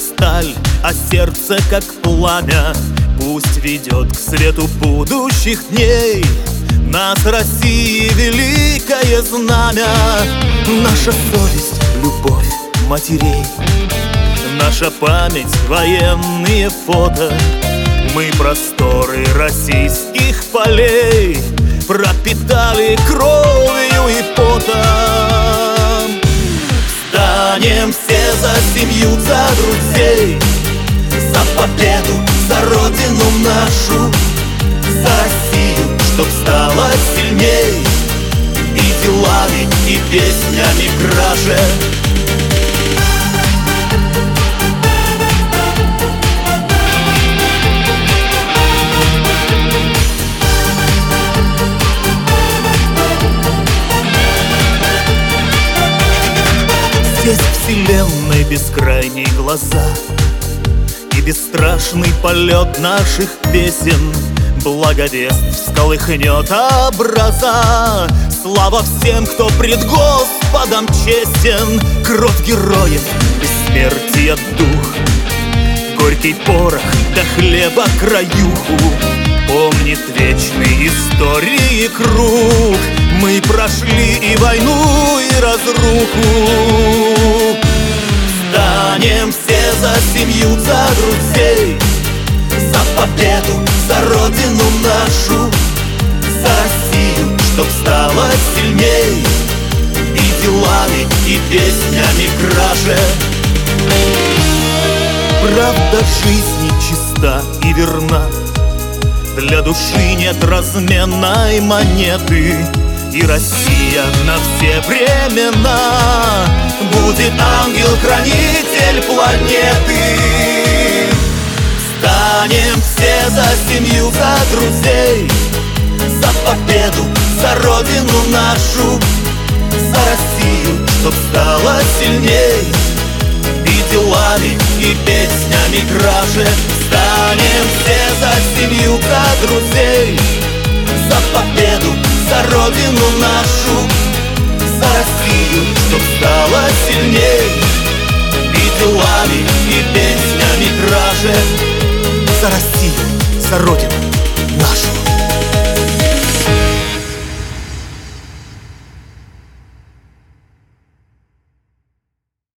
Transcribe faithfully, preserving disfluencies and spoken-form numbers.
сталь, а сердце как пламя. Пусть ведет к свету будущих дней нас, России, великое знамя. Наша совесть — любовь матерей, наша память — военные фото. Мы просторы российских полей пропитали кровью и потом. Встанем все за семью, за друзей, за победу, за родину нашу, за Россию, чтоб стала сильней и делами, и песнями краше. Здесь вселенной бескрайние глаза и бесстрашный полет наших песен. Благовест всколыхнет образа. Слава всем, кто пред Господом честен. Кровь героев, бессмертие дух, горький порох до хлеба краюху. Помнит вечный истории круг. Мы прошли и войну, и разруху. Встанем все за семью, за друзей, за победу, за родину нашу, за Россию, чтоб стала сильней и делами, и песнями краше. Правда жизни чиста и верна, для души нет разменной монеты. И Россия на все времена будет ангел-хранитель планеты. Встанем все за семью, за друзей, за победу, за родину нашу, за Россию, чтоб стала сильней и делами, и песнями краше. Встанем все за семью, за друзей, за победу, за родину нашу, за Россию, чтоб стала сильней и делами, и песнями краше. За Россию, за родину нашу.